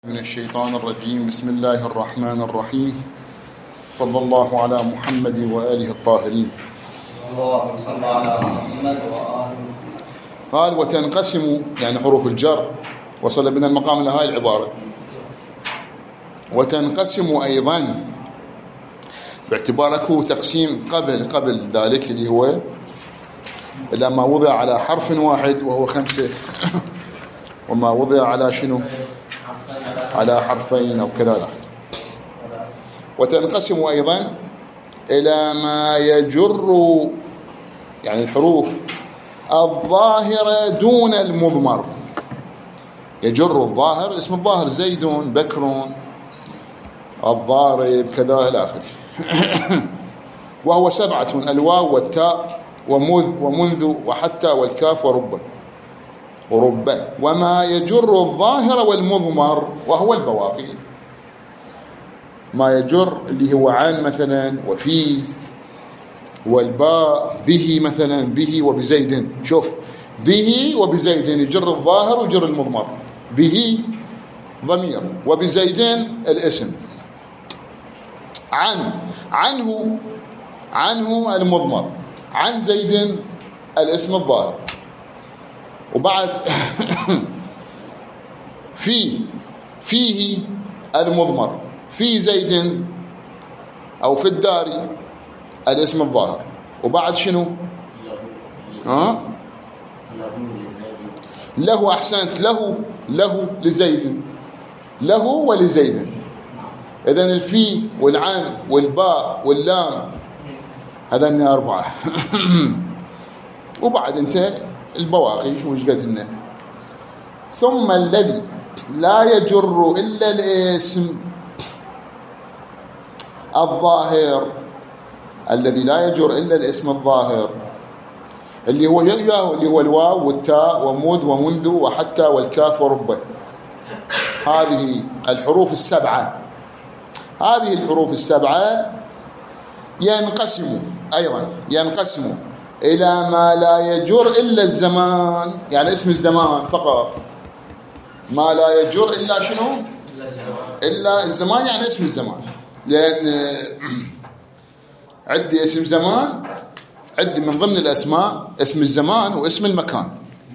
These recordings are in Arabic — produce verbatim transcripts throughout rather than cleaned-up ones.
من الشيطان الرجيم. بسم الله الرحمن الرحيم. صلى الله على محمد وآله الطاهرين. اللهم صل على محمد وآله. قال وتنقسم، يعني حروف الجر، وصل بنا المقام إلى هاي العبارة. وتنقسم أيضا، باعتبارك تقسيم قبل قبل ذلك اللي هو إلى ما وضع على حرف واحد وهو خمسة، وما وضع على شنو؟ على حرفين أو كذا. وتنقسم أيضا إلى ما يجر، يعني الحروف الظاهرة دون المضمر. يجر الظاهر، اسم الظاهر زيد، بكر، الضارب، كذا إلى آخره. وهو سبعة: الواو والتاء ومذ ومنذ وحتى والكاف ورب ورب. وما يجر الظاهر والمضمر وهو البواقي. ما يجر اللي هو عن مثلا، وفي، والباء، به مثلا، به وبزيد. شوف، به وبزيد يجر الظاهر ويجر المضمر. به ضمير، وبزيد الاسم. عن عنه عنه المضمر، عن زيد الاسم الظاهر. وبعد في فيه المضمر، في زيد أو في الدار الاسم الظاهر. وبعد شنو؟ ها؟ له، أحسنت، له له لزيد، له ولزيد. إذن الفي والعن والباء واللام هذين أربعة. وبعد انت البواقي شو قد لنا. ثم الذي لا يجر إلا الاسم الظاهر، الذي لا يجر إلا الاسم الظاهر اللي هو اللي هو الواو والتاء ومذ ومنذ وحتى والكاف ورب. هذه الحروف السبعة هذه الحروف السبعة ينقسم أيضا ينقسم إلى ما لا يجر إلا الزمان، يعني اسم الزمان فقط. ما لا يجر إلا شنو؟ إلا الزمان، يعني اسم الزمان. لأن عندي اسم زمان، عندي من ضمن الأسماء اسم الزمان واسم المكان.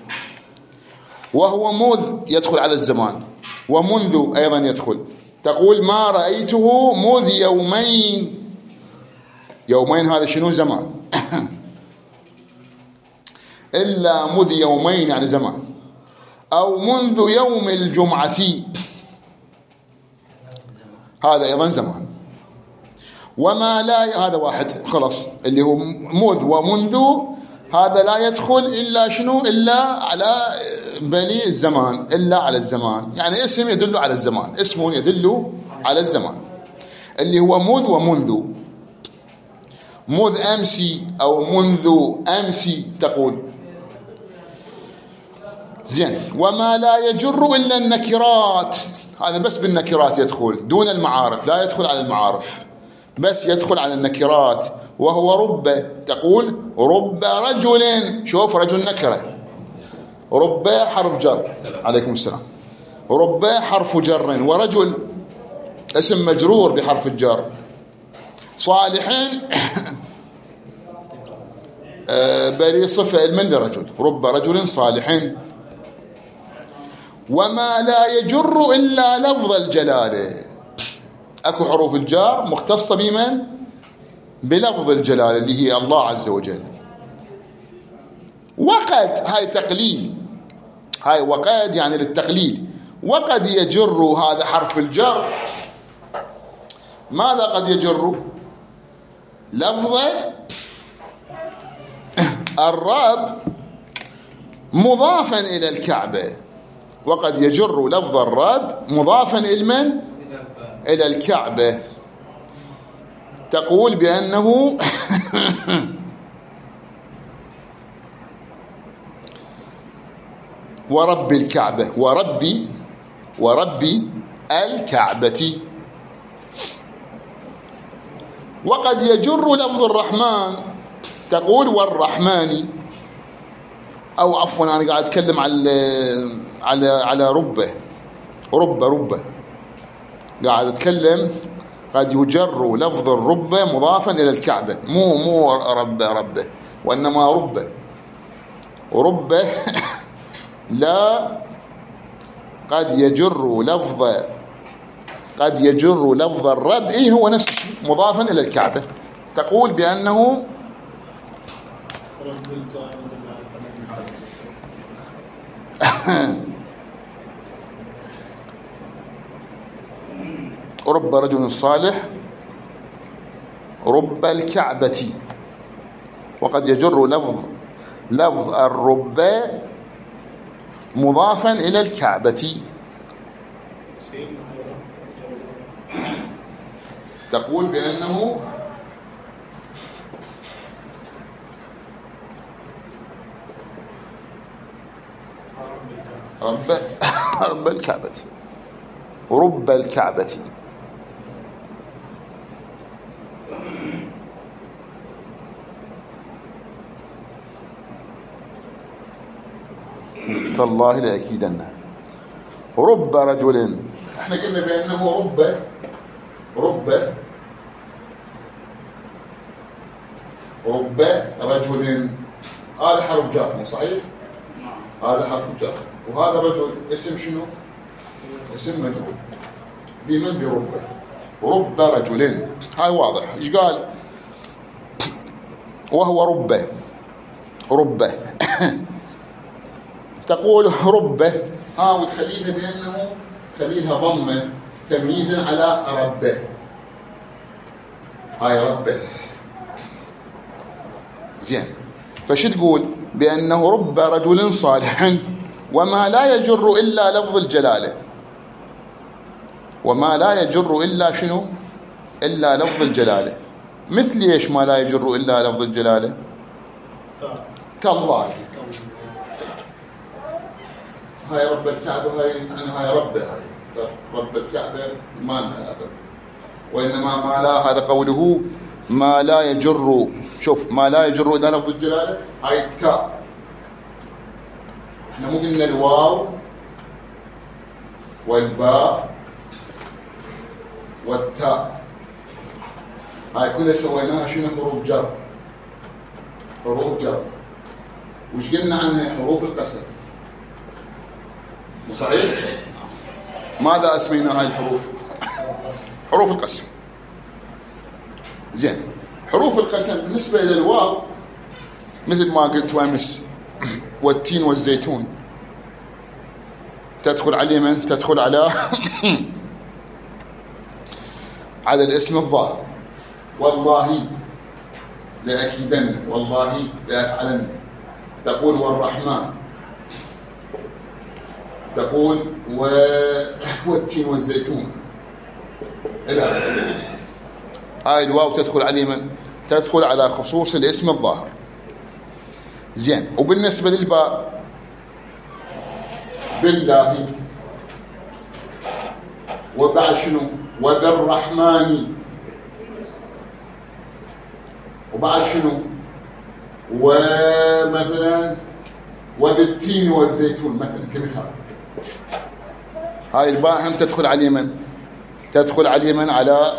وهو مذ يدخل على الزمان، ومنذ أيضا يدخل. تقول ما رأيته مذ يومين. يومين هذا شنو؟ زمان. إلا مذ يومين يعني زمان. أو منذ يوم الجمعة، هذا أيضا زمان. وما لا، هذا واحد خلص اللي هو مذ ومنذ، هذا لا يدخل إلا شنو؟ إلا على بني الزمان، إلا على الزمان، يعني اسم يدل على الزمان، اسم يدل على الزمان، اللي هو مذ ومنذ. مذ أمسي أو منذ أمسي تقول. زين. وما لا يجر إلا النكرات، هذا بس بالنكرات يدخل دون المعارف، لا يدخل على المعارف، بس يدخل على النكرات. وهو رب. تقول رب رجل. شوف، رجل نكرة، رب حرف جر. عليكم السلام. رب حرف جر، ورجل اسم مجرور بحرف الجر. صالحين بلي صفة من لرجل، رب رجل صالحين. وما لا يجر إلا لفظ الجلالة. أكو حروف الجار مختصة بمن؟ بلفظ الجلالة اللي هي الله عز وجل. وقد، هاي تقليل، هاي وقد يعني للتقليل. وقد يجر، هذا حرف الجر. ماذا قد يجر؟ لفظ الرب مضافا إلى الكعبة. وقد يجر لفظ الرب مضافا إلى من؟ إلى الكعبة. تقول بأنه ورب الكعبة، وربي وربي الكعبة. وقد يجر لفظ الرحمن. تقول والرحمن، أو عفوا أنا قاعد أتكلم على على على ربه رب رب قاعد أتكلم قد يجر لفظ الرب مضافا إلى الكعبة، مو مو رب ربه، وإنما رب ورب لا قد يجر لفظ قد يجر لفظ الرب، إيه هو نفس الشيء مضافا إلى الكعبة. تقول بأنه رب رجل صالح رب الكعبة، وقد يجر لفظ لفظ الرب مضافا إلى الكعبة. تقول بأنه رب رب الكعبة رب الكعبة. تالله لأكيدن. رب رجل، احنا قلنا بأنه رب رب رب رجل، هذا حرف جر مو صحيح؟ هذا حرف جر، وهذا رجل اسم شنو؟ اسم مجرور بمن؟ برب. رب رجل، هاي واضح. ايش قال؟ وهو رب رب تقول ربه، ها وتخليها بأنه تخليها ضمة تمييزا على ربه. هاي ربه زين. فش تقول؟ بأنه رب رجل صالح وما لا يجر إلا لفظ الجلالة. وما لا يجر إلا شنو؟ إلا لفظ الجلالة. مثل إيش ما لا يجر إلا لفظ الجلالة؟ تالله. هاي رب الكعبة، هاي أنا هاي ربه، هاي رب الكعبة ما لنا علاقة، وإنما ما لا، هذا قوله ما لا يجر. شوف، ما لا يجر إذا لفظ الجلالة، هاي التاء. احنا مو قلنا الواو والباء والتاء، هاي كلها سويناها شنو؟ حروف جر. حروف جر. وش قلنا عنها؟ حروف القسم. صحيح؟ ماذا اسمينا هاي الحروف؟ حروف القسم. زين. حروف القسم بالنسبة إلى الواو مثل ما قلت وامس، والتين والزيتون تدخل على من؟ تدخل على على الاسم الظاهر. والله لأكيدن، والله لأفعلن. تقول والرحمن، تقول و... والتين والزيتون إلى هاي الواو تدخل على من؟ تدخل على خصوص الاسم الظاهر. زين. وبالنسبة للباء، بالله، وبعد شنو؟ وبالرحمن، وبعد شنو؟ ومثلا وبالتين والزيتون مثلا كمثال. هاي الباء هم تدخل على اليمن، تدخل على اليمن على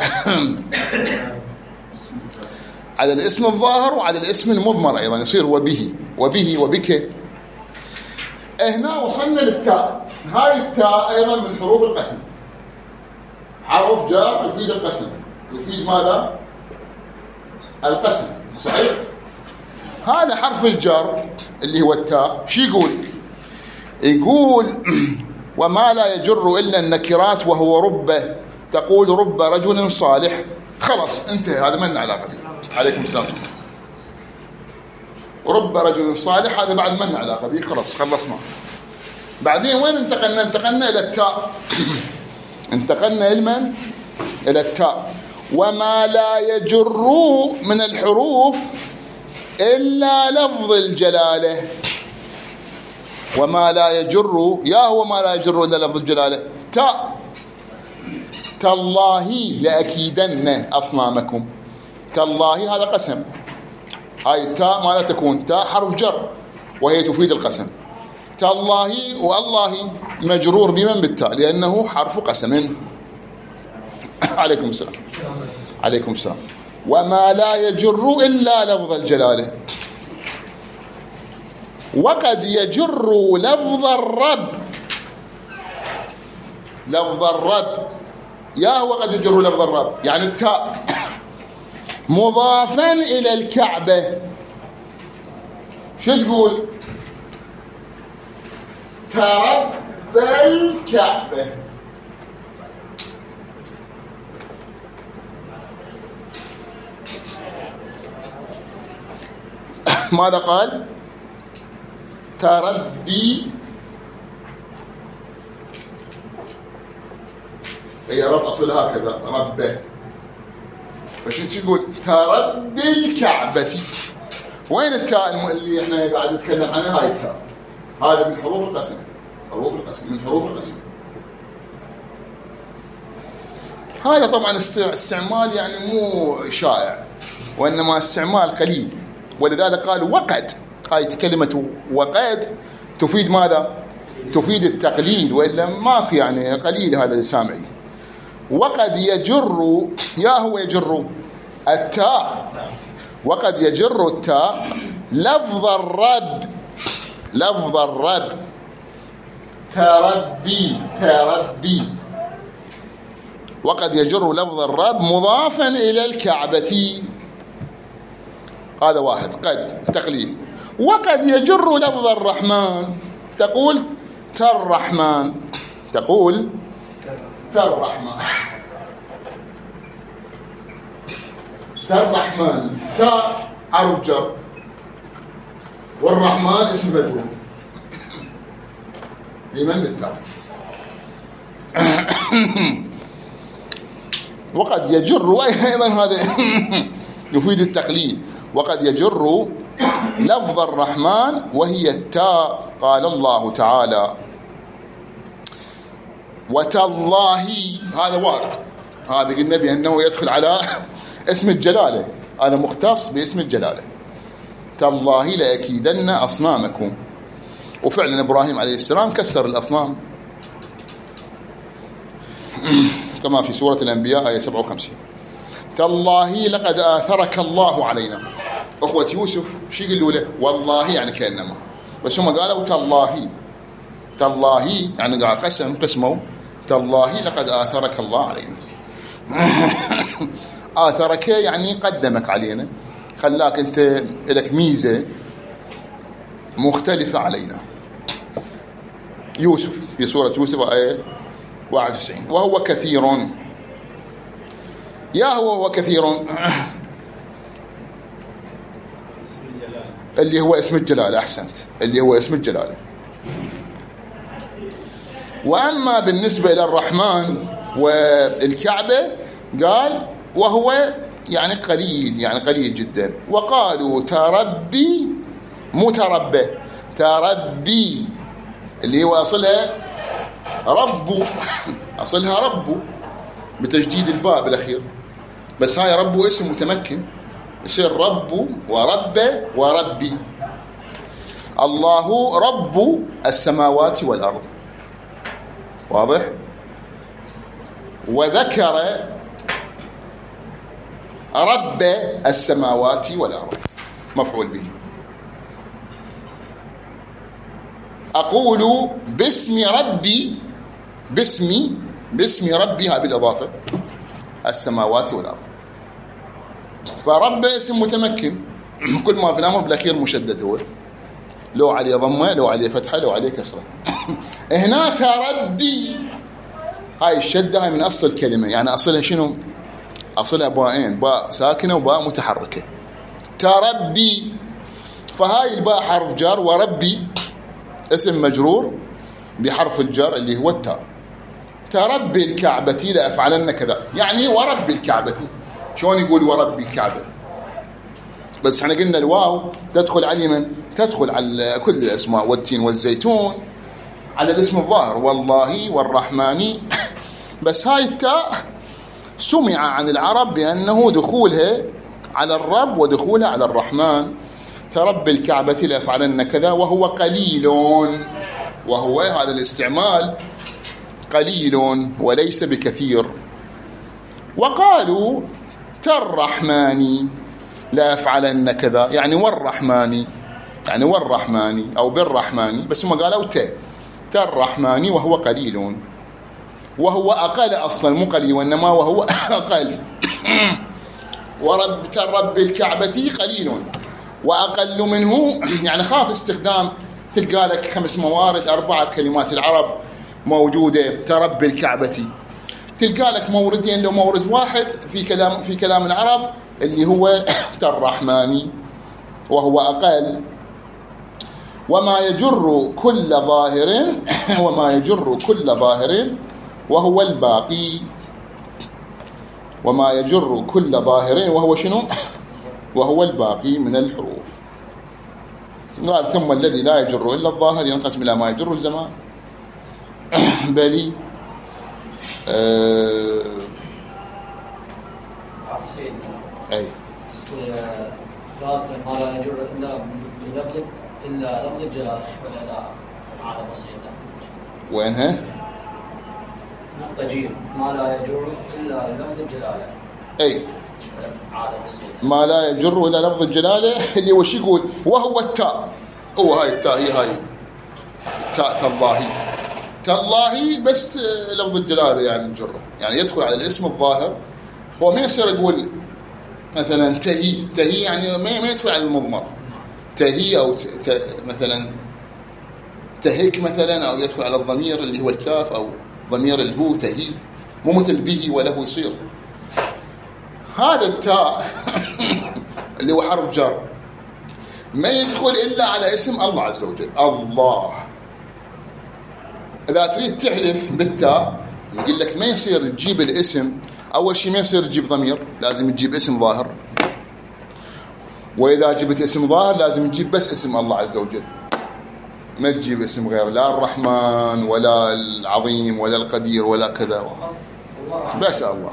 على الاسم الظاهر وعلى الاسم المضمر أيضا، يصير وبه وبه وبك. هنا وصلنا للتاء. هاي التاء أيضا من حروف القسم، حرف جار يفيد القسم، يفيد ماذا؟ القسم. صحيح؟ هذا حرف الجر اللي هو التاء شو يقول؟ يقول وما لا يجر إلا النكرات وهو رب. تقول رب رجل صالح، خلاص انتهى، هذا ما لنا علاقة فيه. عليكم السلام. رب رجل صالح هذا بعد ما لنا علاقة به، خلاص خلصنا. بعدين وين انتقلنا؟ انتقلنا إلى التاء. انتقلنا إلى إلى التاء. وما لا يجر من الحروف إلا لفظ الجلالة. وما لا يجر، يا هو ما لا يجر إلا لفظ الجلالة. تاء. تالله لأكيدن أصنامكم. تالله هذا قسم. هاي التاء ما لا تكون تاء حرف جر وهي تفيد القسم. تالله والله مجرور بمن؟ بالتاء، لأنه حرف قسم. عليكم السلام. عليكم السلام. وما لا يجر إلا لفظ الجلالة. وقد يجر لفظ الرب، لفظ الرب يا هو قد يجر لفظ الرب يعني التاء مضافا إلى الكعبة. شو تقول؟ ترب الكعبة. ماذا قال؟ تربي. هي رب أصلها هكذا ربه، فشو تقول؟ تربي الكعبة. وين التاء اللي احنا قاعد نتكلم عنها؟ هاي التاء، هذا من حروف القسم، حروف القسم من حروف القسم. هذا طبعا استعمال يعني مو شائع، وإنما استعمال قليل، ولذلك قال وقد. هاي كلمة وقد تفيد ماذا؟ تفيد التقليل، وإلا ماكو يعني قليل هذا سامعي. وقد يجر يا هو يجر التاء، وقد يجر التاء لفظ الرب، لفظ الرب تربي، تربي. وقد يجر لفظ الرب مضافا إلى الكعبة. هذا واحد قد تقليل. وقد يجر لفظ الرحمن، تقول ترحمن، تقول ترحمن، ترحمن. تاء حرف جر، والرحمن اسم مجرور لمن بالتاء. وقد يجر أيضا هذا يفيد التقليل. وقد يجر لفظ الرحمن وهي التاء. قال الله تعالى وتالله، هذا وارد، هذا قلنا بأنه يدخل على اسم الجلالة، هذا مختص باسم الجلالة. تالله لأكيدن أصنامكم. وفعلا إبراهيم عليه السلام كسر الأصنام كما في سورة الأنبياء آية سبعة وخمسين. تالله لقد آثرك الله علينا. أخوة يوسف شو يقولوا له؟ والله يعني كأنما، بس هم قالوا تالله، تالله يعني قال قسم، قسموا تالله لقد آثرك الله علينا. آثرك يعني قدمك علينا، خلاك أنت لك ميزة مختلفة علينا. يوسف في سورة يوسف آية واحد وتسعين. وهو كثير، يا هو هو كثير اللي هو اسم الجلالة. أحسنت، اللي هو اسم الجلالة. وأما بالنسبة إلى الرحمن والكعبة قال وهو يعني قليل، يعني قليل جدا. وقالوا تربي متربى، تربي اللي هو أصلها رب، أصلها رب بتجديد الباء بالأخير، بس هاي رب اسم متمكن يصير رب ورب وربي. الله رب السماوات والأرض، واضح؟ وذكر رب السماوات والأرض مفعول به. أقول باسم ربي، باسمي، باسم ربها بالإضافة السماوات والأرض. فرب اسم متمكن، كل ما في الأمر بالأخير مشدد، هو لو عليه ضمة لو عليه فتحة لو عليه كسرة. هنا تربي هاي الشدة هاي من أصل الكلمة، يعني أصلها شنو؟ أصلها باءين، باء ساكنة وباء متحركة. تربي، فهاي الباء حرف جر، وربي اسم مجرور بحرف الجر اللي هو التاء. تربي الكعبة لأفعلن كذا، يعني ورب الكعبة. شلون يقول ورب الكعبة؟ بس احنا قلنا الواو تدخل على من؟ تدخل على كل الأسماء، والتين والزيتون، على الاسم الظاهر والله والرحمن. بس هاي التاء سمع عن العرب بأنه دخولها على الرب ودخولها على الرحمن. تربي الكعبة لأفعلن كذا، وهو قليل، وهو هذا الاستعمال قليل وليس بكثير. وقالوا تالرحمن لا يفعلن كذا، يعني والرحمن، يعني والرحمن أو بالرحمن، بس هم قالوا ت تالرحمن وهو قليل، وهو أقل أصلا، مو قليل وإنما وهو أقل. ورب رب الكعبة قليل وأقل منه، يعني خاف استخدام. تلقى لك خمس موارد أربعة كلمات العرب موجودة ترب الكعبة، تلقى لك موردين لو مورد واحد في كلام في كلام العرب اللي هو الرحمن وهو أقل. وما يجر كل ظاهر وما يجر كل ظاهر وهو الباقي. وما يجر كل ظاهر وهو شنو؟ وهو الباقي من الحروف. قال ثم الذي لا يجر إلا الظاهر ينقسم إلى ما يجر الزمان بلي أه... أي ما لا يجر إلا بلفظ إلا لفظ الجلالة ولا عادة بسيطة. وينها؟ نقطة جيم ما لا يجر إلا لفظ الجلالة. أي عادة بسيطة. ما لا يجر إلا لفظ الجلالة اللي وش يقول؟ وهو التاء. هو هاي التاء، هي هاي تاء تالله، تالله بس لفظ الجلالة يعني نجره، يعني يدخل على الاسم الظاهر. هو ما يصير يقول مثلا تهي، تهي يعني ما ما يدخل على المضمر، تهي أو ت... مثلا تهك مثلا، أو يدخل على الضمير اللي هو الكاف أو ضمير اللي هو تهي، مو مثل به وله يصير. هذا التاء اللي هو حرف جر ما يدخل إلا على اسم الله عز وجل، الله. إذا تريد تحلف بالتاء يقول لك ما يصير تجيب الاسم، أول شيء ما يصير تجيب ضمير، لازم تجيب اسم ظاهر. وإذا جبت اسم ظاهر لازم تجيب بس اسم الله عز وجل، ما تجيب اسم غير، لا الرحمن ولا العظيم ولا القدير ولا كذا، بس الله.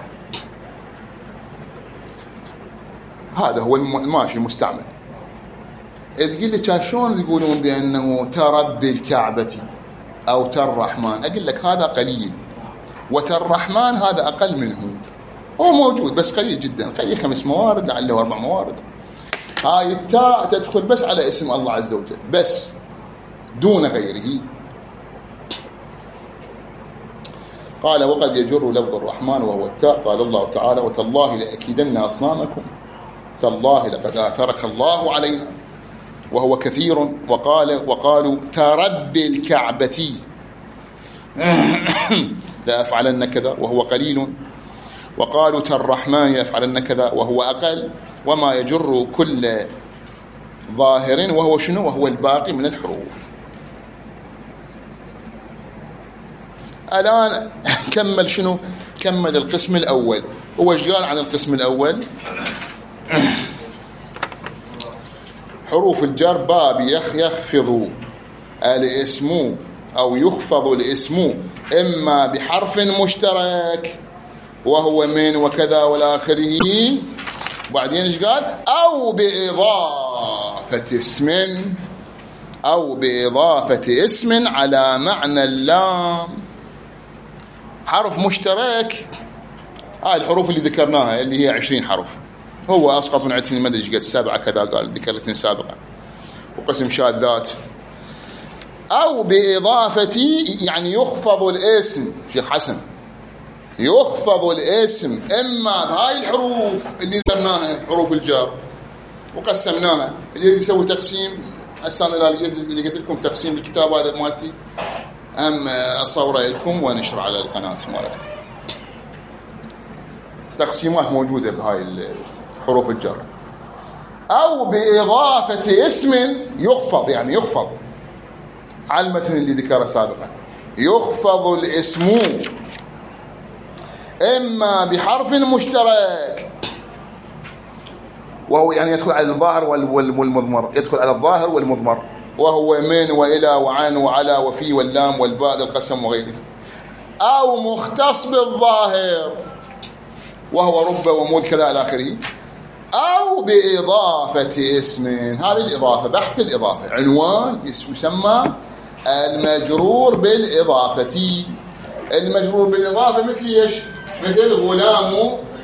هذا هو الماشي المستعمل. إذا تقول لي كان شلون يقولون بأنه ترب الكعبة أو تالرحمن، أقول لك هذا قليل، وتالرحمن هذا أقل منه. هو موجود بس قليل جدا، قليل خمس موارد لعله أربع موارد. هاي التاء تدخل بس على اسم الله عز وجل بس دون غيره. قال وقد يجر لفظ الرحمن وهو التاء. قال الله تعالى وتالله لأكيدن أصنامكم تالله لقد آثرك الله علينا وهو كثير. وقال وقالوا ترب الكعبة لا أفعلن كذا وهو قليل. وقالوا تالرحمن يفعلن كذا وهو أقل. وما يجر كل ظاهر وهو شنو؟ وهو الباقي من الحروف. الآن كمل شنو؟ كمل القسم الأول. هو ايش قال عن القسم الأول؟ حروف الجر باب يخ يخفض الاسم أو يخفض الاسم إما بحرف مشترك وهو من وكذا والآخره. وبعدين ايش قال؟ أو بإضافة اسم أو بإضافة اسم على معنى اللام. حرف مشترك هاي الحروف اللي ذكرناها اللي هي عشرين حرف. هو أسقط من عدتين ما أدري ايش قد سبعة كذا قال، ذكرتني سابقا، وقسم شاذات. أو بإضافة يعني يخفض الاسم. شيخ حسن يخفض الاسم إما بهاي الحروف اللي ذكرناها حروف الجر وقسمناها. اللي يسوي تقسيم السنة اللي قلت لكم تقسيم الكتاب هذا مالتي أم أصوره لكم ونشر على القناة مالتكم. تقسيمات موجودة بهاي حروف الجر. أو بإضافة اسم يخفض يعني يخفض على المتن اللي ذكره سابقا. يخفض الاسم إما بحرف مشترك وهو يعني يدخل على الظاهر والمضمر، يدخل على الظاهر والمضمر وهو من وإلى وعن وعلى وفي واللام والباء القسم وغيره. أو مختص بالظاهر وهو رب وموذ كذا إلى آخره. أو بإضافة اسم. هذه الإضافة بحث الإضافة عنوان يسمى المجرور بالإضافة. المجرور بالإضافة مثل إيش؟ مثل غلام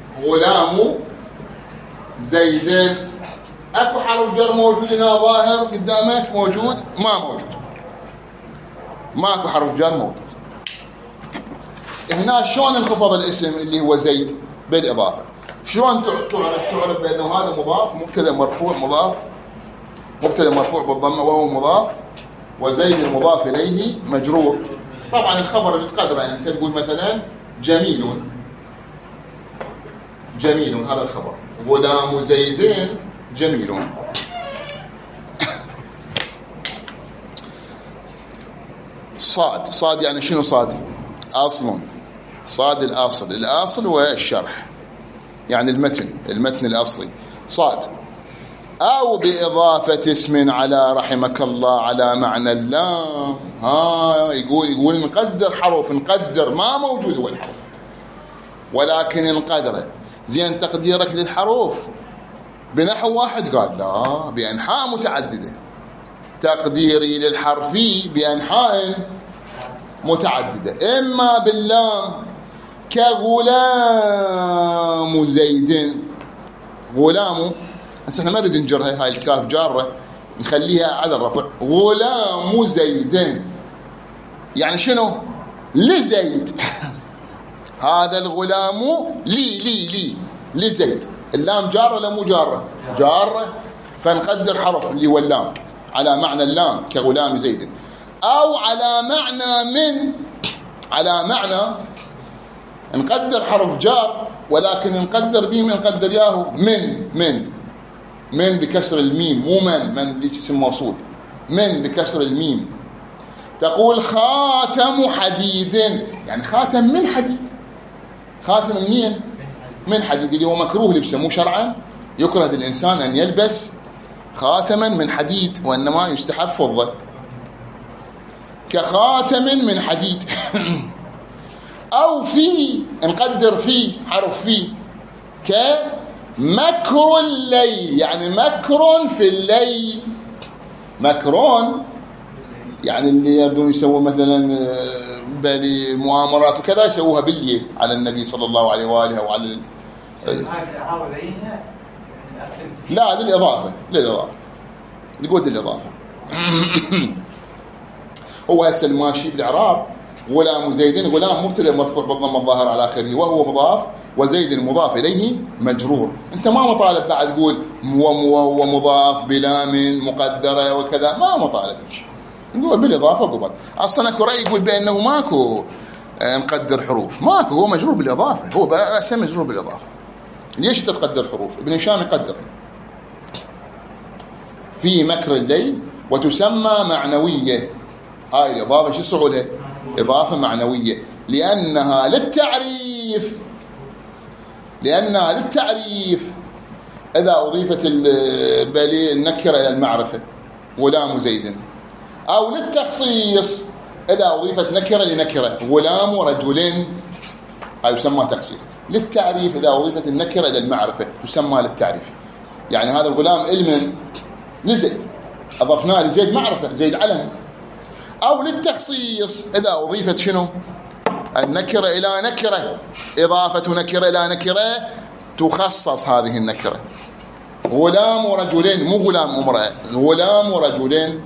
غلام زيد. اكو حرف جر موجود هنا ظاهر قدامك؟ موجود؟ ما موجود، ماكو حرف جر موجود هنا. شلون انخفض الاسم اللي هو زيد بالاضافه؟ شلون تعرف تعرف بانه هذا مضاف مبتدا مرفوع مضاف مبتدا مرفوع بالضمه وهو مضاف، وزيد المضاف اليه مجرور. طبعا الخبر اللي تقدره يعني انت تقول مثلا جميل، جميل هذا الخبر، غلام زيدين جميل. صاد، صاد يعني شنو صاد؟ اصل، صاد الاصل، الاصل والشرح يعني المتن، المتن الاصلي صاد. او باضافه اسم على رحمك الله على معنى اللام. ها يقول يقول نقدر حرف، نقدر ما موجود هو الحرف ولكن نقدره. زين تقديرك للحروف بنحو واحد؟ قال لا، بأنحاء متعددة. تقديري للحرف بأنحاء متعددة، إما باللام كغلام زيد. غلام هسه احنا ما نريد نجرها، هاي الكاف جارة نخليها على الرفع. غلام زيد يعني شنو؟ لزيد. هذا الغلام لي لي لي لزيد. اللام جارة ولا مو جارة؟ جارة. فنقدر حرف اللي هو اللام على معنى اللام كغلام زيد، أو على معنى من، على معنى نقدر حرف جار ولكن نقدر به من، نقدر ياهو من، من من بكسر الميم، مو من، من ليش اسم موصول، من بكسر الميم. تقول خاتم حديد يعني خاتم من حديد. خاتم منين؟ من حديد، اللي هو مكروه لبسه مو شرعا، يكره للإنسان أن يلبس خاتما من حديد وإنما يستحب فضة. كخاتم من حديد. أو في، نقدر في حرف في، كمكر الليل يعني مكر في الليل. مكرون يعني اللي يبدون يسووا مثلا بالي مؤامرات وكذا يسووها بالليل على النبي صلى الله عليه وآله وعلى ال... لا للإضافة، للإضافة يقول للإضافة. هو هسه الماشي بالإعراب غلام زيدين، غلام مبتدا مرفوع بالضم الظاهر على آخره وهو مضاف، وزيد المضاف إليه مجرور. أنت ما مطالب بعد تقول وهو مضاف بلام مقدرة وكذا، ما مطالب شيء، نقول بالإضافة قبل. أصلا أكو رأي يقول بأنه ماكو نقدر حروف، ماكو، هو مجرور بالإضافة، هو رأسا مجرور بالإضافة. ليش تتقدر حروف؟ ابن هشام يقدر في مكر الليل وتسمى معنوية. هاي الإضافة شو سعولها؟ إضافة معنوية لأنها للتعريف، لأنها للتعريف إذا أضيفت النكرة إلى المعرفة غلام زيد، أو للتخصيص إذا أضيفت نكرة لنكرة غلام رجل، هاي يسمى تخصيص. للتعريف إذا أضيفت النكرة إلى المعرفة يسمى للتعريف. يعني هذا الغلام علما لزيد أضفناه لزيد معرفة، زيد علم. أو للتخصيص إذا أضيفت شنو؟ النكرة إلى نكرة، إضافة نكرة إلى نكرة تخصص هذه النكرة. غلام رجلين مو غلام امرأة، غلام رجلين.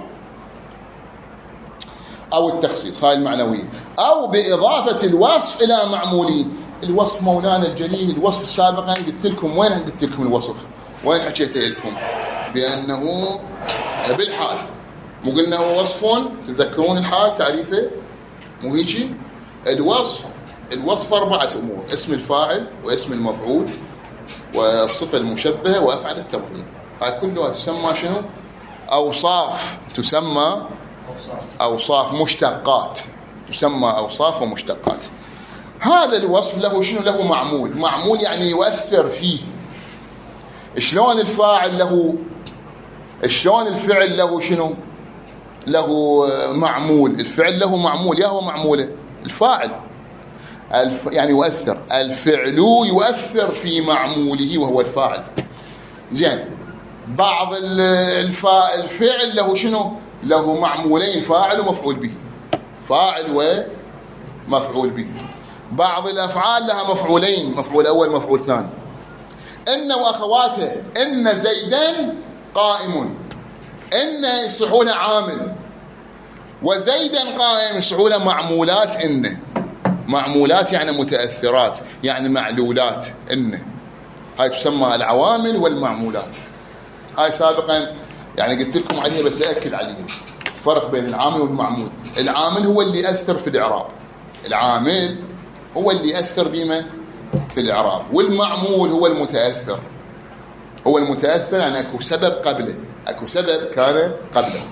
أو التخصيص هاي المعنوية. أو بإضافة الوصف إلى معموله. الوصف مولانا الجليل، الوصف سابقا قلت لكم، وين قلت لكم الوصف؟ وين حكيت لكم بأنه بالحال، مو قلنا هو وصف؟ تذكرون الحال تعريفه؟ مو هيجي؟ الوصف، الوصف أربعة أمور: اسم الفاعل واسم المفعول والصفة المشبهة وأفعال التفضيل. هاي كلها تسمى شنو؟ أوصاف، تسمى أوصاف مشتقات، تسمى أوصاف ومشتقات. هذا الوصف له شنو؟ له معمول. معمول يعني يؤثر فيه. شلون الفاعل له، شلون الفعل له شنو؟ له معمول. الفعل له معمول، يا هو معموله الفاعل، الف... يعني يؤثر. الفعل يؤثر في معموله وهو الفاعل. زين، بعض الفا... الفعل له شنو؟ له معمولين، فاعل ومفعول به، فاعل ومفعول به. بعض الأفعال لها مفعولين، مفعول أول مفعول ثاني. إن وأخواته، إن زيدا قائم، إن يصحون عامل، وزيدا قائم يصحون معمولات. إن معمولات يعني متأثرات، يعني معلولات. إن هاي تسمى العوامل والمعمولات. هاي سابقا يعني قلت لكم عليها بس أأكد عليها، الفرق بين العامل والمعمول. العامل هو اللي يأثر في الإعراب، العامل هو اللي يأثر بمن في الإعراب، والمعمول هو المتأثر. هو المتأثر يعني أكو سبب قبله، أكو سبب كان قبله.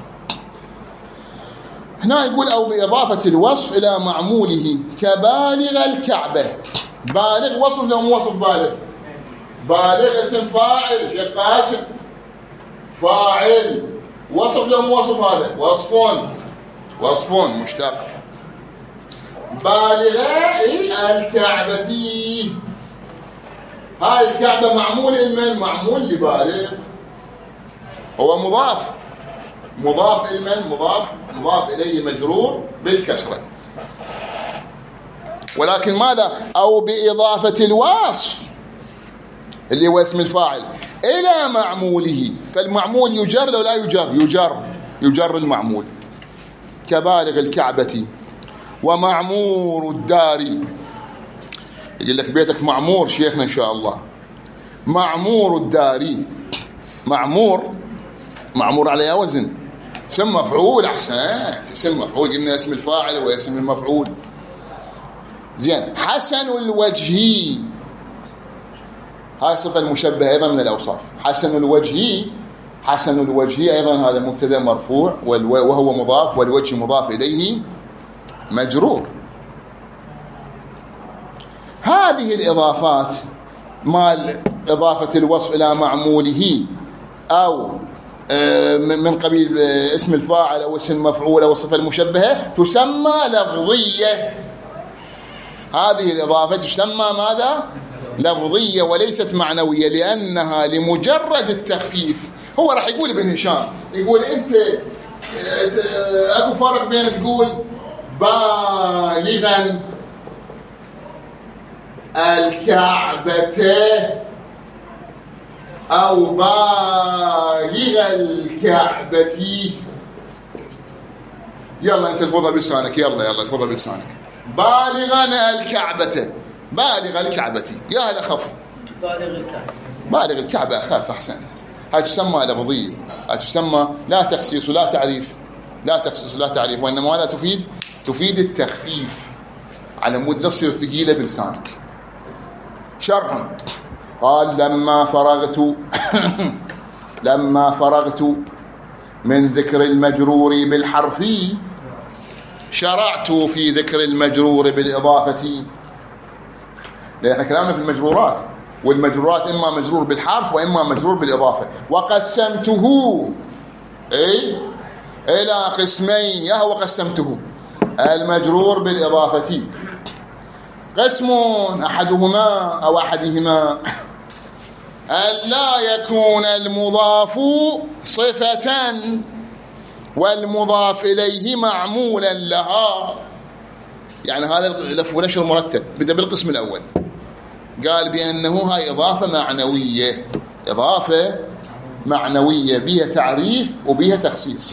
هنا يقول أو بإضافة الوصف إلى معموله كبالغ الكعبة. بالغ وصف لو مو وصف بالغ؟ بالغ اسم فاعل، شيخ قاسم فاعل، وصف لو مو وصف؟ هذا وصفون، وصفون مشتق. بالغ الكعبة، هاي الكعبة معمول لمن؟ معمول لبالغ، هو مضاف، مضاف لمن؟ مضاف مضاف إليه مجرور بالكسرة. ولكن ماذا؟ أو بإضافة الوصف اللي هو اسم الفاعل إلى معموله، فالمعمول يجر لو لا يجر؟ يجر، يجر المعمول. كبالغ الكعبة ومعمور الدار. يقول لك بيتك معمور شيخنا إن شاء الله. معمور الدار، معمور، معمور عليها وزن، اسم مفعول. أحسنت، اسم مفعول، قلنا اسم الفاعل واسم المفعول. زين. حسن الوجه، هاي صفة المشبه أيضا من الأوصاف. حسن الوجه، حسن الوجه أيضا هذا مبتدأ مرفوع وهو مضاف، والوجه مضاف إليه مجرور. هذه الإضافات مال إضافة الوصف إلى معموله أو من قبيل اسم الفاعل أو اسم المفعول أو الصفة المشبهة تسمى لفظية. هذه الإضافة تسمى ماذا؟ لفظية وليست معنوية، لأنها لمجرد التخفيف. هو راح يقول ابن هشام، يقول أنت أكو فرق بين تقول بالغا الكعبة أو بالغ الكعبة. يلا أنت تفضل بلسانك، يلا يلا تفضل بلسانك. بالغا الكعبة، بالغ الكعبة، يا هل أخف؟ بالغ الكعبة، بالغ الكعبة أخاف. أحسنت. هاي تسمى لفظية، هاي تسمى لا تخصيص ولا تعريف، لا تخصيص ولا تعريف، وإنما لا تفيد تفيد التخفيف على مود تصير ثقيلة بلسانك. شرح. قال لما فرغت لما فرغت من ذكر المجرور بالحرف شرعت في ذكر المجرور بالإضافة. لأن احنا كلامنا في المجرورات، والمجرورات إما مجرور بالحرف وإما مجرور بالإضافة. وقسمته أي إلى قسمين، يا هو قسمته المجرور بالإضافة قسم أحدهما أو أحدهما أن لا يكون المضاف صفة والمضاف إليه معمولا لها. يعني هذا اللف ونشر مرتب. بدأ بالقسم الأول، قال بأنه هاي إضافة معنوية، إضافة معنوية بها تعريف وبها تخصيص.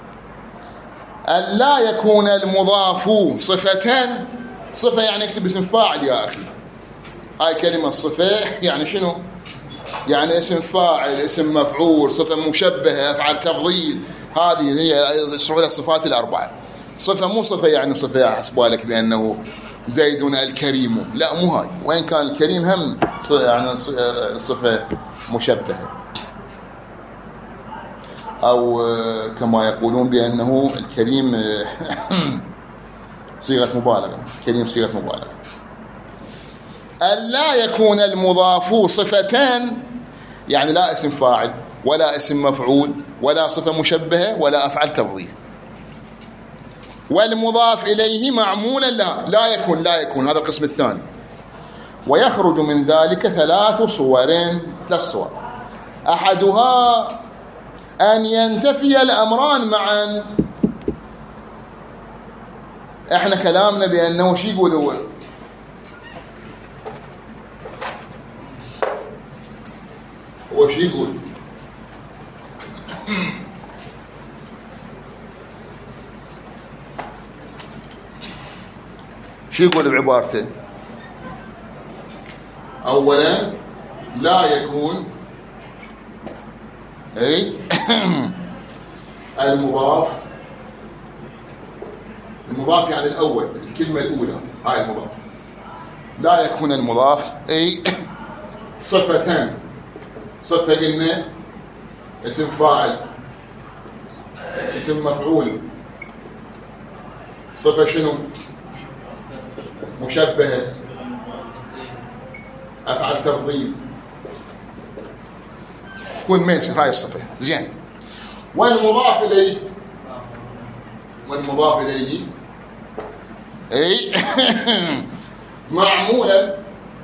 أن لا يكون المضاف صفة، صفة يعني اكتب اسم فاعل يا أخي. هاي كلمة صفة يعني شنو؟ يعني اسم فاعل، اسم مفعول، صفة مشبهة، أفعال تفضيل. هذه هي الصفات الأربعة. صفة مو صفة يعني صفة حسب بالك بأنه زيد الكريم، لا مو هاي. وين كان الكريم هم يعني صفة مشبهة، أو كما يقولون بأنه الكريم صيغة مبالغة، كريم صيغة مبالغة. ألا يكون المضاف صفتان يعني لا اسم فاعل ولا اسم مفعول ولا صفة مشبهة ولا أفعال تفضيل، والمضاف إليه معمولا لا لا يكون لا يكون هذا القسم الثاني. ويخرج من ذلك ثلاث صور، ثلاث صور. أحدها أن ينتفي الأمران معا. احنا كلامنا بأنه شي يقول هو هو شو يقول؟ شو يقول بعبارته؟ أولا لا يكون أي المضاف، المضاف يعني الأول، الكلمة الأولى هاي المضاف، لا يكون المضاف أي صفتان. صفة قلنا اسم فاعل، اسم مفعول. صفة شنو؟ مشبهة، أفعل تفضيل، كل ميسر هاي الصفة. زين. والمضاف إليه، والمضاف إليه أي معمولا.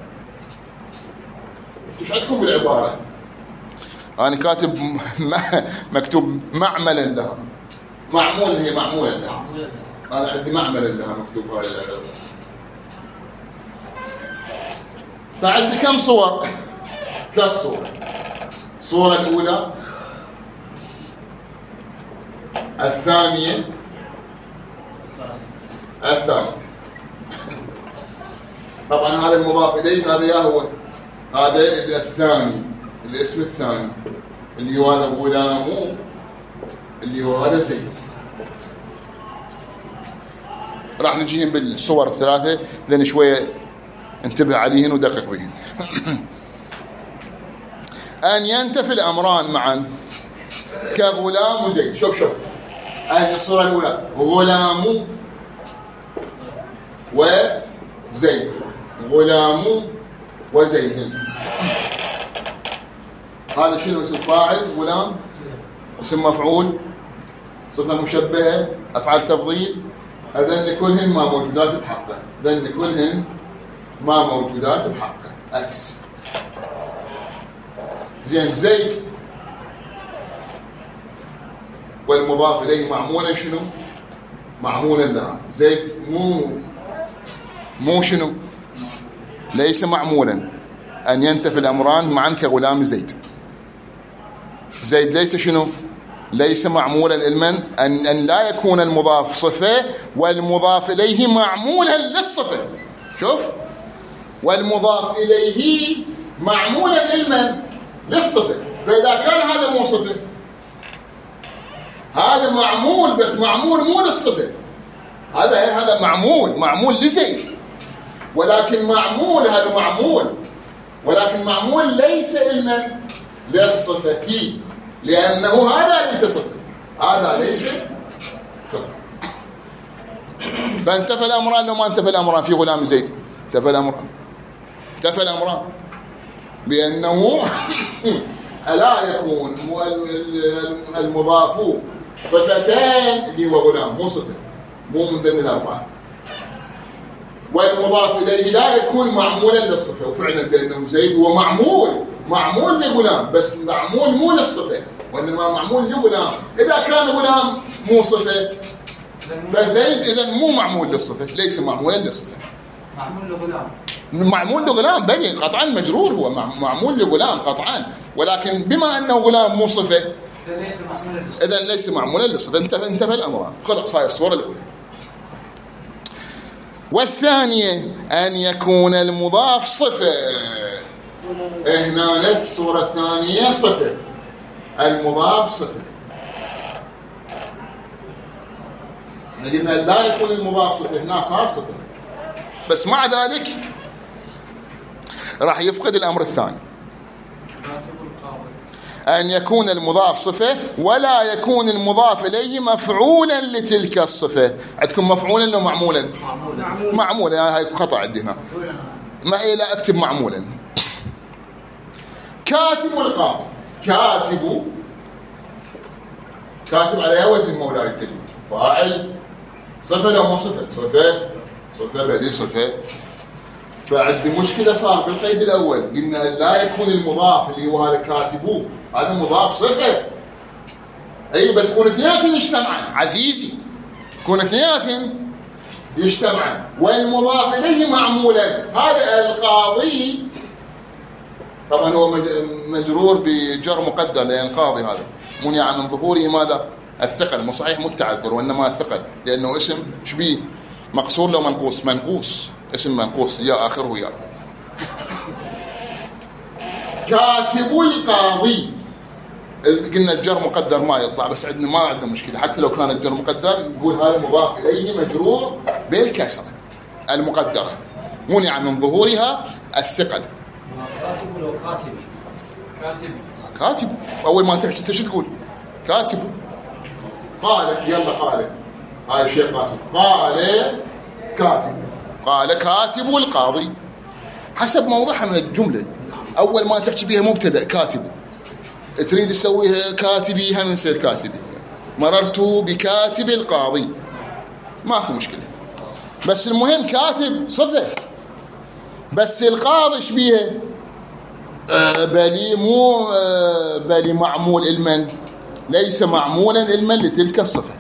ايش عندكم بالعبارة؟ أنا كاتب مكتوب معملا لها، معمول هي معمولا لها، أنا عندي معملا لها مكتوب هاي العبارة. فعندي كم صور؟ ثلاث صور. الصورة الأولى، الثانية، الثالثة. طبعا هذا المضاف إليه هذا يا هو هذا الثاني، الاسم الثاني اللي هو هذا غلام، اللي هو هذا زيد. راح نجيهم بالصور الثلاثة لأن شوية انتبه عليهن ودقق بهن. أن ينتفي الأمران معا كغلام وزيد. شوف شوف هذه الصورة الأولى، غلام وزيد، غلام وزيد. هذا شنو؟ اسم فاعل غلام، اسم مفعول، صفة مشبهة، أفعال تفضيل. هذين كلهن ما موجودات بحقه، هذين كلهن ما موجودات بحقه. أكس. زين. زيد والمضاف إليه معمولا شنو؟ معمولا لها. زيد مو مو شنو؟ ليس معمولا. أن ينتفي الأمران معا كغلام زيد. زيد ليس شنو؟ ليس معمولا لمن؟ أن, أن لا يكون المضاف صفة والمضاف إليه معمولا للصفة. شوف، والمضاف إليه معمولا لمن؟ للصفة. فإذا كان هذا مو صفة، هذا معمول بس معمول مو للصفة. هذا هذا معمول معمول لزيد، ولكن معمول هذا معمول ولكن معمول ليس لمن؟ للصفة، لأنه هذا ليس صفة، هذا ليس صفة. فانتفى الأمران. لو ما انتفى الأمران في غلام زيد، انتفى الأمران، انتفى الأمران بأنه ألا يكون المضاف صفتان اللي هو غلام، مو صفة، مو من ضمن الأربعة. والمضاف إليه لا يكون معمولا للصفة، وفعلا بأنه زيد هو معمول معمول لغلام، بس معمول مو للصفة، وإنما معمول لغلام. إذا كان غلام مو صفة فزيد إذن مو معمول للصفة، ليس معمولا للصفة. معمول لغلام، معمول لغلام بني قطعا مجرور، هو معمول لغلام قطعا، ولكن بما أنه غلام مو صفة إذن ليس معمولا للصفة. انتفى انتفى الأمران. خلص هاي الصورة الأولى. والثانية أن يكون المضاف صفة. هنا الصورة الثانية صفة، المضاف صفة. قلنا لا يكون المضاف صفة، هنا صار صفة، بس مع ذلك راح يفقد الأمر الثاني، أن يكون المضاف صفة ولا يكون المضاف إليه مفعولا لتلك الصفة. عندكم مفعولا لو معمولا؟ معمولا. معمولا. هاي خطأ عندنا، ما إيه لا أكتب معمولا. كاتب والقاضي. كاتب، كاتب على وزن مولاي الكريم، فاعل صفة لو مو صفة؟ صفة، صفة بدي صفة. فعندي مشكلة صار بالقيد الأول، قلنا لا يكون المضاف اللي هو هذا كاتبوه، هذا مضاف صفة. أي بس يكون اثنيناتهم يجتمعان عزيزي، يكون اثنيناتهم يجتمعان. والمضاف إليه معمولا. هذا القاضي طبعا هو مجرور بجر مقدر لأن القاضي هذا منع من ظهوره ماذا؟ الثقل. مو صحيح متعذر وإنما الثقل، لأنه اسم شبيه مقصور لو منقوص، منقوص اسم منقوص يا آخره يا. كاتب القاضي قلنا الجر مقدر ما يطلع، بس عندنا ما عندنا مشكلة حتى لو كان الجر مقدر نقول هذا مضاف إليه مجرور بالكسرة المقدرة منع من ظهورها الثقل. كاتب لو كاتبي كاتب كاتب أول ما تحكي شو تقول؟ كاتب. قال يلا قال هاي الشيء قاسم قال كاتب، قال كاتب القاضي حسب موضعها من الجملة. أول ما تحكي بها مبتدأ كاتب، تريد تسويها كاتبي هم يصير كاتبي. مررت بكاتب القاضي ماكو مشكلة، بس المهم كاتب صفة. بس القاضي ايش بيها؟ آه بلي مو آه بلي معمول المن، ليس معمولا المن لتلك الصفة،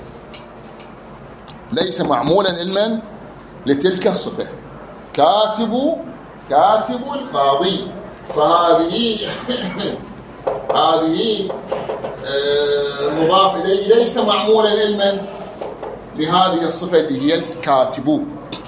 ليس معمولا المن لتلك الصفة. كاتب كاتب القاضي، فهذه هذه آه مضاف إليه ليس معمولا المن لهذه الصفة اللي هي الكاتب.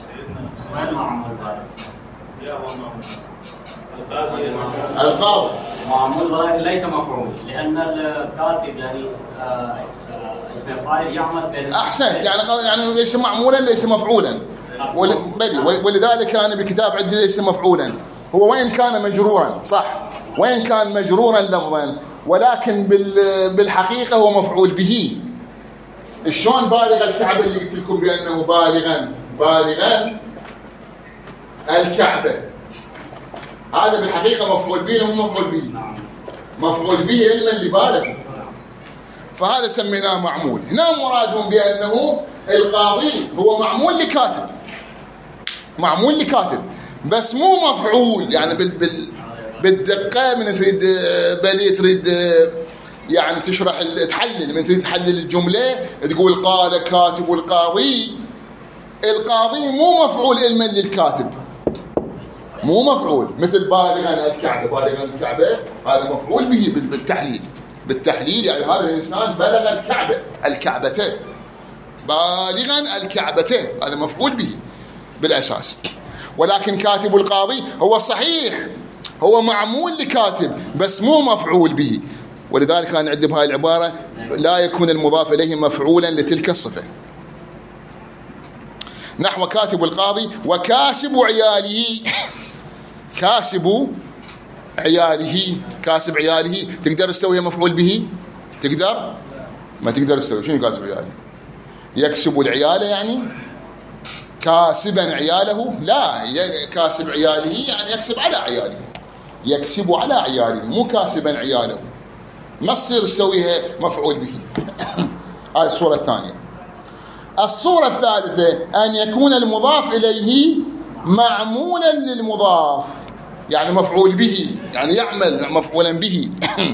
القاضي معمول ليس مفعول، لأن الكاتب يعني اسم الفاعل يعمل بين. أحسنت، يعني يعني ليس معمولا ليس مفعولا، بلي ولذلك أنا بالكتاب عندي ليس مفعولا. هو وين كان مجرورا صح، وين كان مجرورا لفظا، ولكن بالحقيقة هو مفعول به. شلون بالغ الكعبة اللي قلت لكم بأنه بالغا بالغا الكعبة، هذا بالحقيقة مفعول به ومو مفعول به؟ مفعول به علما اللي بالغ، فهذا سميناه معمول. هنا مرادهم بأنه القاضي هو معمول لكاتب، معمول لكاتب بس مو مفعول. يعني بال بال بالدقة من تريد بلي تريد يعني تشرح تحلل، من تريد تحلل الجملة تقول قال كاتب القاضي، القاضي مو مفعول علما للكاتب، مو مفعول. مثل بالغا الكعبة، بالغا الكعبة هذا مفعول به بالتحليل، بالتحليل يعني هذا الإنسان بلغ الكعبة، الكعبة بالغا الكعبة هذا مفعول به بالأساس. ولكن كاتب القاضي هو صحيح هو معمول لكاتب بس مو مفعول به، ولذلك أنا عندي بهاي العبارة لا يكون المضاف إليه مفعولا لتلك الصفة. نحو كاتب القاضي وكاسب عياله. كاسب عياله، كاسب عياله تقدر تسويها مفعول به؟ تقدر؟ ما تقدر تسوي. شنو كاسب عياله؟ يكسب العيال يعني كاسبا عياله؟ لا، كاسب عياله يعني يكسب على عياله، يكسب على عياله مو كاسبا عياله، ما تصير تسويها مفعول به. هاي الصورة الثانية. الصورة الثالثة أن يكون المضاف إليه معمولا للمضاف، يعني مفعول به، يعني يعمل مفعولا به.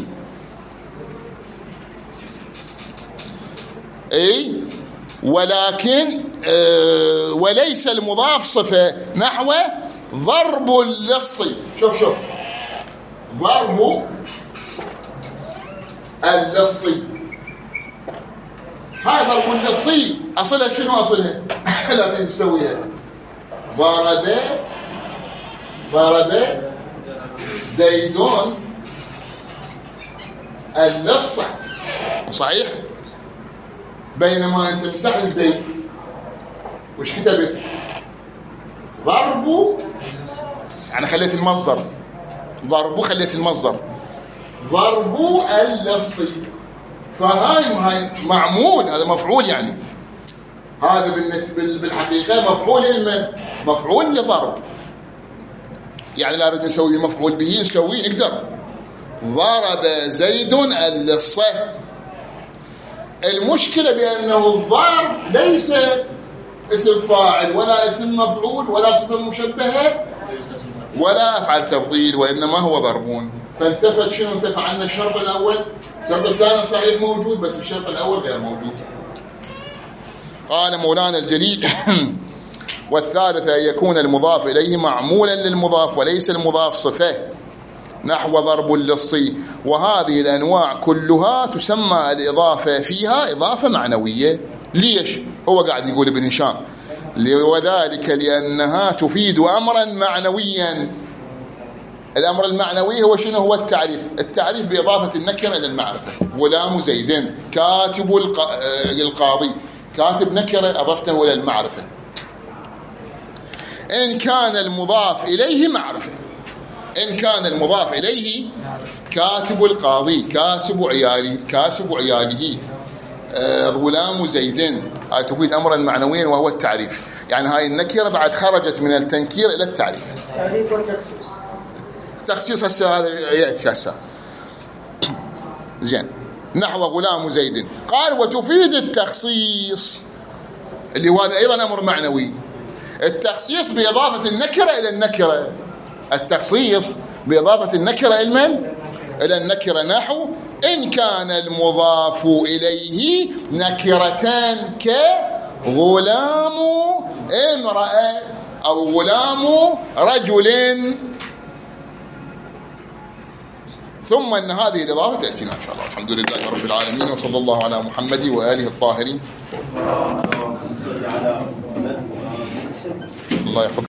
أي ولكن آه وليس المضاف صفة، نحو ضرب اللص. شوف شوف ضرب اللص، هاي ضرب اللصي أصلها شنو؟ أصلها لا تنسويها ضرب ضرب زيدون اللص، صحيح؟ بينما أنت مسح الزيت وش كتبت؟ ضرب، يعني خليت المصدر ضرب، خليت المصدر ضرب اللص، فهاي هاي معمول، هذا مفعول، يعني هذا بالحقيقة مفعول لمن؟ مفعول لضرب. يعني لا نريد نسوي مفعول به نسويه نقدر ضرب زيد اللص. المشكلة بأنه الضرب ليس اسم فاعل ولا اسم مفعول ولا صفة مشبهة ولا أفعل تفضيل، وإنما هو ضربون. فانتفت شنو؟ انتفى عنا الشرط الأول، الشرط الثاني صحيح موجود بس الشرط الأول غير موجود. قال مولانا الجليل والثالثة أن يكون المضاف إليه معمولا للمضاف وليس المضاف صفة، نحو ضرب للصي. وهذه الأنواع كلها تسمى الإضافة فيها إضافة معنوية. ليش؟ هو قاعد يقول ابن هشام وذلك لأنها تفيد أمرا معنويا. الأمر المعنوي هو شنو؟ هو التعريف. التعريف بإضافة النكرة إلى المعرفة. غلام زيد كاتب القاضي، كاتب نكرة أضفته إلى المعرفة. إن كان المضاف إليه معرفة، إن كان المضاف إليه كاتب القاضي، كاسب عياله، كاسب عياله، آه غلام زيد، هاي تفيد أمرا معنويا وهو التعريف. يعني هاي النكرة بعد خرجت من التنكير إلى التعريف. التعريف والتخصيص. تخصيص هسه هذا يأتي هسه. زين. نحو غلام زيد. قال وتفيد التخصيص اللي هو هذا أيضا أمر معنوي. التخصيص بإضافة النكرة إلى النكرة. التخصيص بإضافة النكرة إلى من؟ إلى النكرة. نحو إن كان المضاف إليه نكرتان كغلام امرأة أو غلام رجل. ثم أن هذه الإضافة تأتينا إن شاء الله. الحمد لله رب العالمين، وصلى الله على محمد وآله الطاهرين. الله يحفظ.